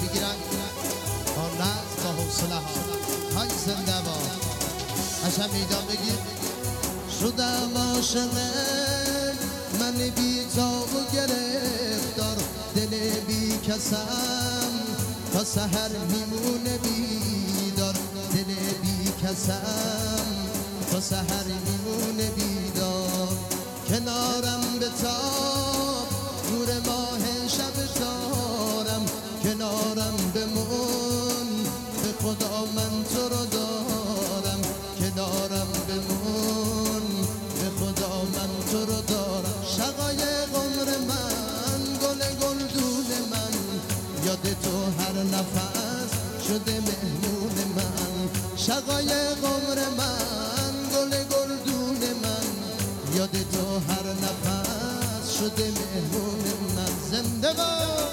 میگیرن با نظم با حوصله ها. های زنده باد قشنگ میدان بگیر. شدم عاشق من بی تاب و گرفتار، دل بی کسم تا سحر میمونه بیدار، دل بی کسم تا سحر میمونه بیدار. کنارم بتاب نور ماه شب تارم، کنارم بمون به خدا من تو رو دارم، کنارم بمون به خدا من تو رو دارم. شقایق عمر من گل گلدون من، یاد تو هر نفس شده مهمون من. شقایق عمر من گل گلدون من، یاد تو هر نفس شده مهمون من. زنده باد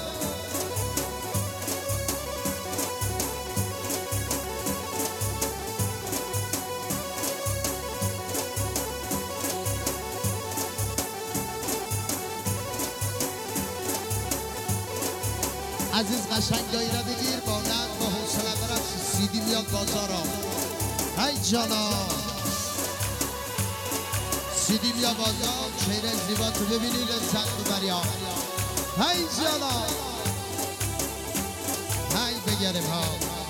عزیز قشنگ دایره بگیر با نظم با حوصله برم. سیدی میاد بازارا. ای جانا سیدی میاد بازار، چهره زیبا تو ببینی لذت ببری. ای جانا ای بگرم ها.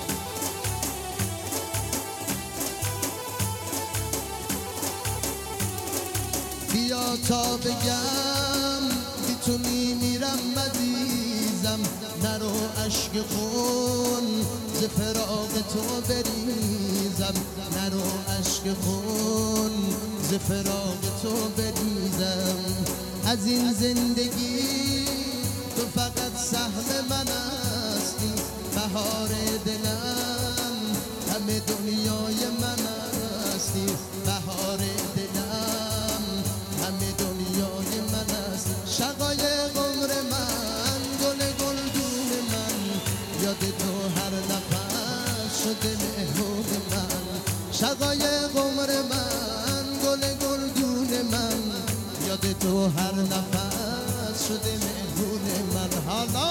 بیا تا بگم بی تو میمیرم عزیزم، نرو اشک خون ز فراق تو بریزم، نرو اشک خون ز فراق تو بریزم. از این زندگی تو فقط سهم من هستی، بهار دلم همه دنیای من هستی، بهار دلم همه دنیای من هستی. شقایق عمر من گل گلدون من، یاد تو هر نفس شده مهمون من. شقایق عمر من گل گلدون من، یاد تو هر نفس شده مهمون من. حالا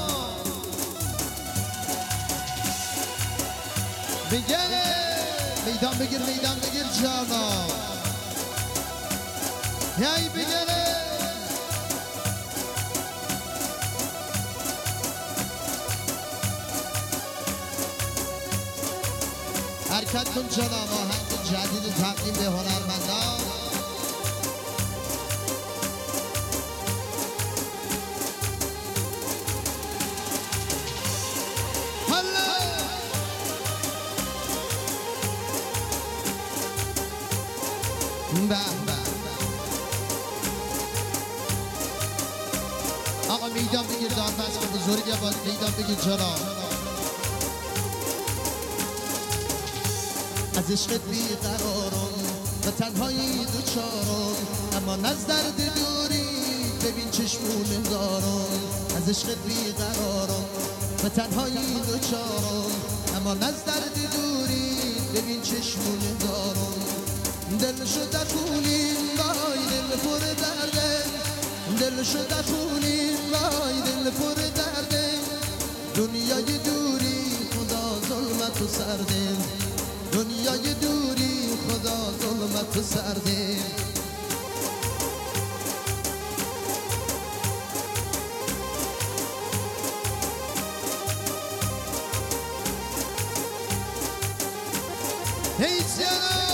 بگه میدان بگیر میدان بگیر جانا. یای بگره حرکت کن جناب. آهنگ جدید تقدیم به هنرمندان. آقا میدان بگیر داربست که بزرگ یا باز میدان بگیر جناب. از عشقت بیقرارم و تنهایی دوچارم، اما نز درد دوری ببین چشمون دارم. از عشقت بیقرارم و تنهایی دوچارم، اما نز درد دوری ببین چشمون دارم. دل شده خونیم وای دل پر درده، دل شده خونیم وای دل پر درده. دنیای دوری خدا ظلمت و سرده، دنیای دوری خدا ظلمت و سرده. هی جانا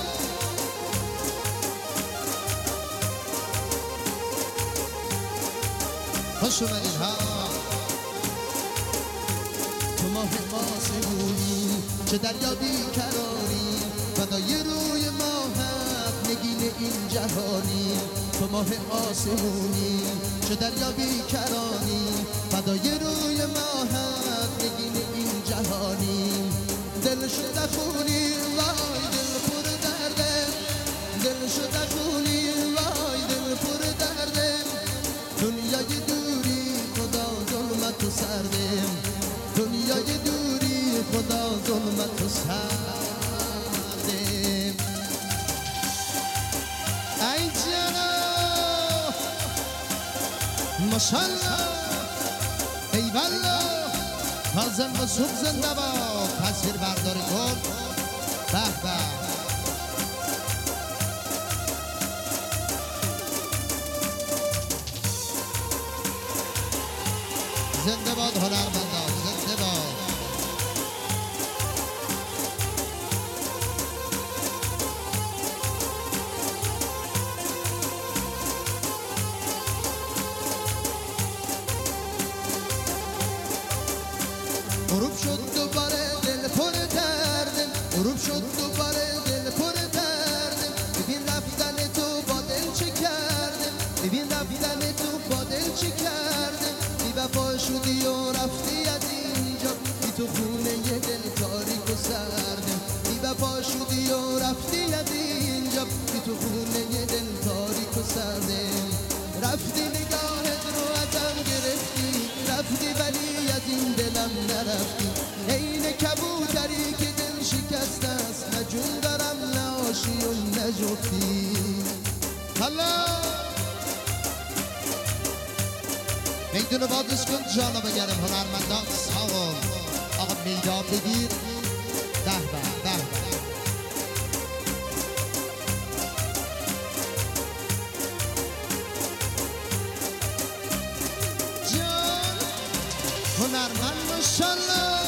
خوش اومدید ها. تو ماه آسمونی چه دریا بیکرانی، فدای روی ماهت نگین این جهانی. تو ماه آسمونی چه دریا بیکرانی، فدای روی ماهت نگین این جهانی. دل شده خونی وای دل پر درده، دل شده خونی وای دل پر درده. دنیای دوری خدا ظلمت و سرده، دنیای دوری خدا ظلمت و سرده. ای جانا ماشالله ای والله کاظم مسعود زنده باد تصویر برداری کن به به زنده باد هنرمندان زنده باد غروب شد دوباره دل پر دردم غروب شد دوباره دل پر دردم ببین رفتن تو با دل چه کردم ببین رفتن تو با دل چه کردم بی وفا شدی و رفتی از اینجا بی تو خونه یه دل تاریک و سردم بی وفا شدی و رفتی از اینجا بی تو خونه یه دل تاریک و سردم رفتی نگاهت رو ازم گرفتی رفتی ولی از این دلم نرفتی عین کبوتری که دل شکسته است نه جون دارم نه آشی و نه جفتی حالا میدون بادش کن جانا بگرم هنرمندان ساغل آقا میدان بگیر به به به هنرمند ماشالله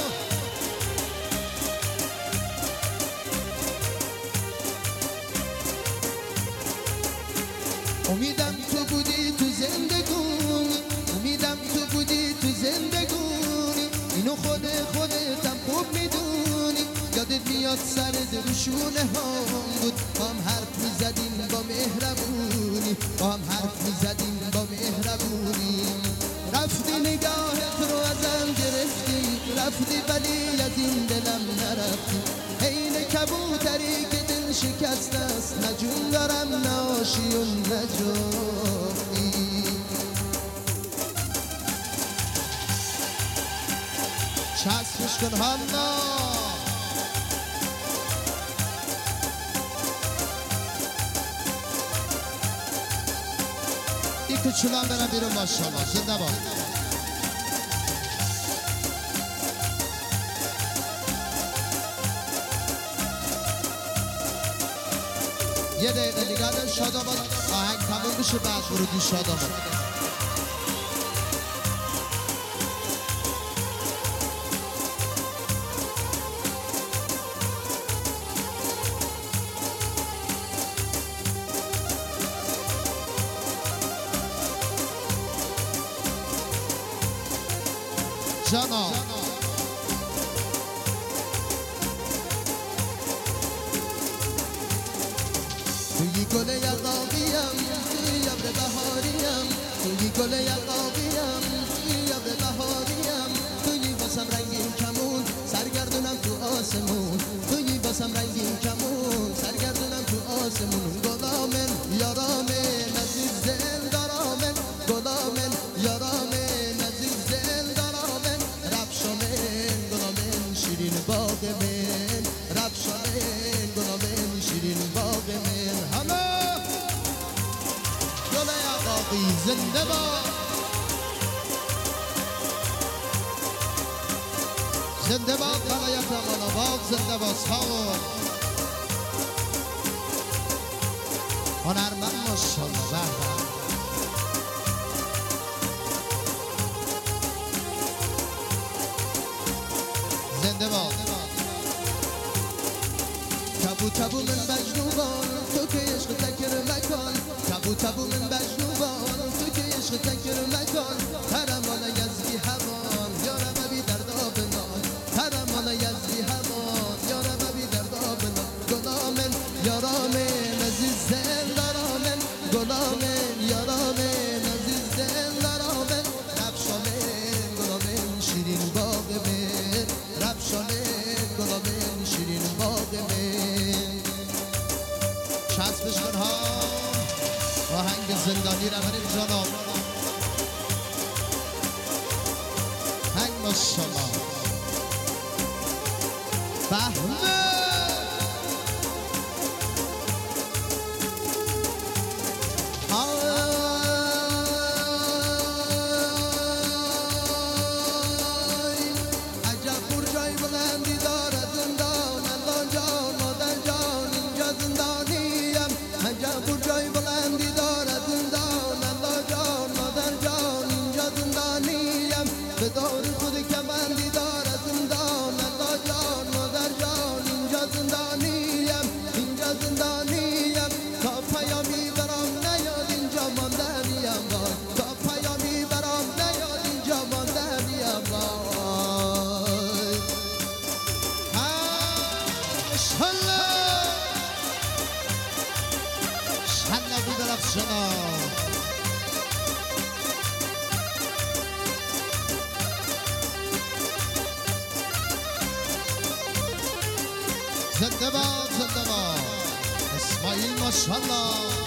امیدم تو بودی تو زندگونی امیدم تو بودی تو زندگونی اینو خودتم خوب میدونی یادت میاد سر دروشونه هم بود با هم حرف میزدیم با مهربونی با هم حرف میزدیم با مهربونی رفتی نگاهت رو ازم گرفتی رفتی ولی از این دلم نرفتی عین کبوتری که دل شکسته است نه جون دارم نه آشی و نه جفتی چسبش کن حالا این کچولان برم بیرون ماشالله زنده باد یه دقیقه دیگه الان شاداباد آهنگ تموم بشه بعد ورودی شاداباد جانا توی گل یقاقیم توی ابر بهاریم توی گل یقاقیم توی ابر بهاریم توی واسم رنگین کمون سرگردونم تو آسمون توی واسم رنگین کمون سرگردونم تو آسمون گلامن یارامن عزیز دل دارامن گلامن یارامن عزیز دل دارامن رفشامن گلامن شیرین باغ من رفشامن گلامن شیرین باغ من همه گل یقاقی زنده باد زنده باد ولایت آباد زنده باد ساغر هنرمند ماشالله زنده باد تبو تبو من مجنون تو که عشق تکر مکان تبو تبو من مجنون تو که عشق تکر مکان ترمان یزدی همان یارم بی درد آبنان ترمان یزدی همان یارم بی درد آبنان گلامن یارامن عزیز دل دارامن گلامن یارامن عزیز دل دارامن رفشامن گلامن شیرین باغ من رفشامن گلامن شیرین باغ من چسبش کن ها آهنگ زندانی رو بریم جانم هنگ ماشالله بهمه زنده باد اسماعیل ماشالله